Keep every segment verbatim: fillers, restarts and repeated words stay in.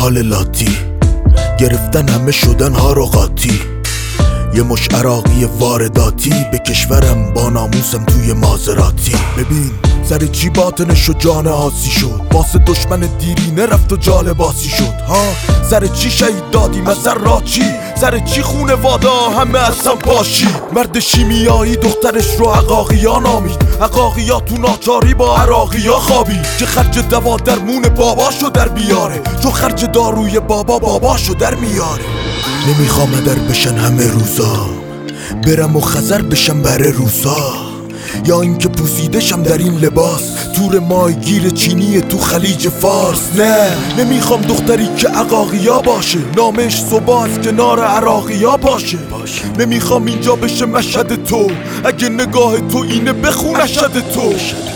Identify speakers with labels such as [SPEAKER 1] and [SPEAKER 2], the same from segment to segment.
[SPEAKER 1] حال لاتی، گرفتن همه شدن ها رو قاطی. یه مش عراقی وارداتی به کشورم با ناموسم توی مازراتی. ببین سر چی باطنش و جان آسی شد، واسه دشمن دیرینه رفت و جال باسی شد ها. سر چی شهید دادیم از سر را چی، سر چی خونه وادا همه اصلا باشی. مرد شیمیایی دخترش رو عقاقیا نامید، عقاقیا تو ناچاری با عراقیا خوابید. که خرج دوا درمون باباشو در بیاره، چون خرج داروی بابا باباشو در میاره. نمیخوام در بشن همه روزا، برم و خزر بشم بره روسا، یا اینکه پوسیدشم در این لباس تور ماهیگیر چینی تو خلیج فارس. نه نمیخوام دختری که عقاقیا باشه، نامش صبح کنار عراقیا باشه. نمیخوام اینجا بشه مشهد تو، اگه نگاه تو اینه بخون اشهد تو.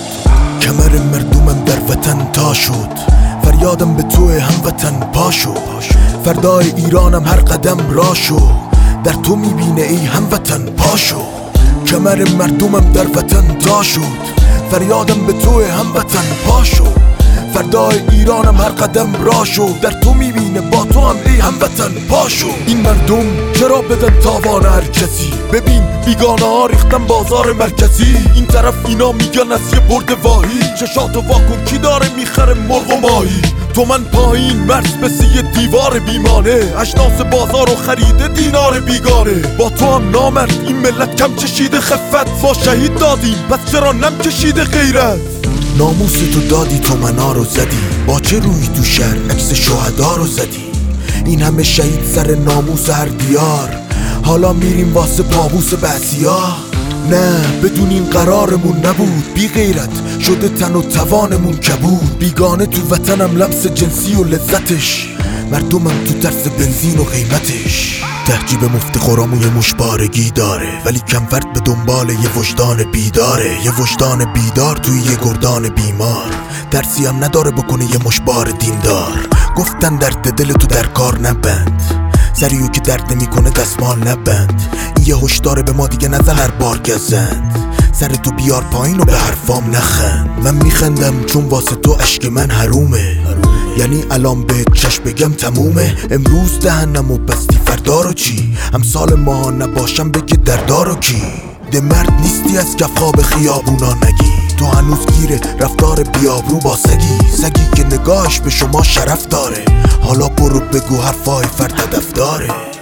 [SPEAKER 1] کمر مردمم در وطن تا شد، فریادم به تو هموطن پاشو. فردای ایرانم هر قدم راشو، در تو میبینه ای هموطن پاشو. کمر مردمم در وطن تا شد، فریادم به تو هموطن پاشو. فردای ایرانم هر قدم راشو، در تو میبینه با تو هم ای هموطن پاشو. این مردم چرا بدن تاوان هر کسی، ببین بیگانه ها ریختن بازار مرکزی. این طرف اینا میگن از یه برد واهی، چشاتو واکن کی داره میخره مرغ و ماهی. تو من پایین مرز بسی یه دیوار بیمانه، اجناس بازار و خریده دینار بیگانه. با تو هم نامرد این ملت کم چشیده خفت، ما شهید دادیم پس چرا نم کشیده غیرت. ناموس تو دادی تو منا رو زدی، با چه روی تو شهر عکس شهدا رو زدی. این همه شهید سر ناموس هر دیار، حالا میریم واسه پابوس بعضیا. نه بدون این قرارمون نبود، بی غیرت شده تن و توانمون کبود. بیگانه تو وطنم لمس جنسی و لذتش، مردمم تو ترس بنزین و قیمتش. تحجیب مفت خورامو یه مشبارگی داره، ولی کم فرد به دنبال یه وجدان بیداره. یه وجدان بیدار توی یه گردان بیمار، درسی هم نداره بکنه یه مشبار دیندار. گفتن درد دل تو در کار نبند، سریو که درد نمیکنه دستمال نبند. این یه هشدار به ما دیگه نزن هر بار گزند، سر تو بیار پایین و به حرفام نخند. من میخندم چون واسه تو اشک من حرومه، یعنی الان بهت چشم بگم تمومه. امروز دهنم و بستی فردا رو چی، امثال ما نباشم بگه دردارو کی. ده مرد نیستی از کف خواب خیابونا نگی، تو هنوز گیره رفتار بیابرو با سگی. سگی که نگاهش به شما شرف داره، حالا برو بگو حرفای فرد هدف داره.